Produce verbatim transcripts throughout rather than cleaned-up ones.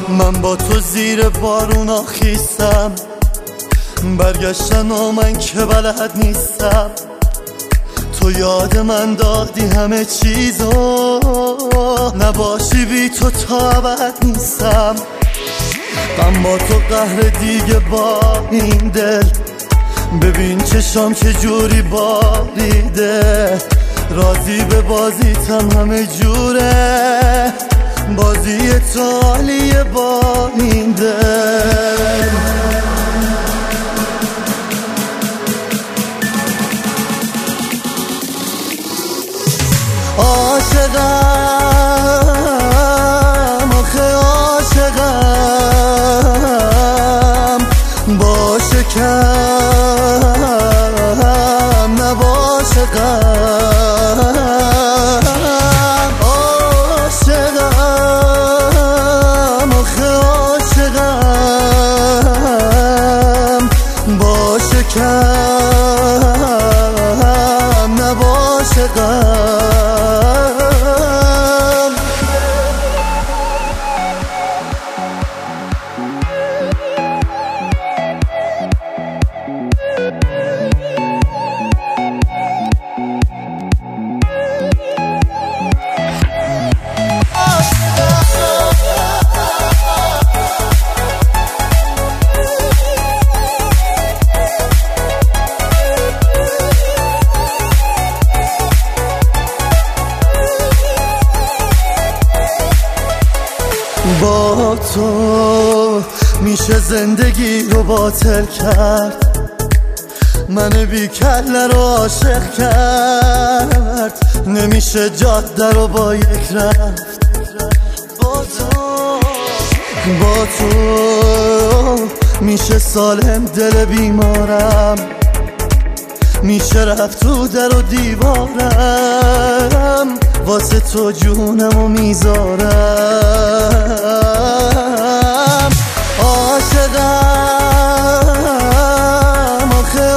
من با تو زیر بارونا خیستم، برگشتن و من که بلد نیستم. تو یاد من دادی همه چیزو، نباشی بی تو تا ابد نیستم. من با تو قهر دیگه با این دل، ببین چشام چه جوری باریده. راضی به بازیتم همه جوره، بازی تو عالیه با این دل. عاشقم آخه عاشقم، باشه کم نباشه غم. عاشقم آخه عاشقم، باشه کم نباشه غم. با تو میشه زندگی رو باطل کرد، من بی کله رو عاشق کرد. نمیشه جاده رو با یک رفت، با تو با تو میشه سالم دل بیمارم، میشه رفت تو در و دیوارم، واسه تو جونمو میذارم. عاشقم آخه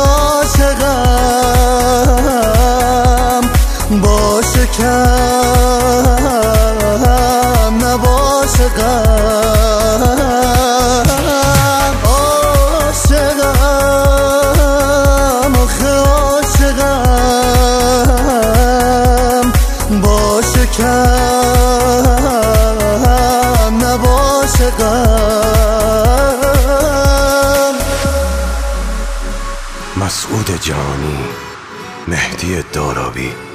عاشقم، باشه کم نباشه غم. عاشقم آخه عاشقم، باشه کم نباشه غم. مسعود جانی، مهدی دارابی.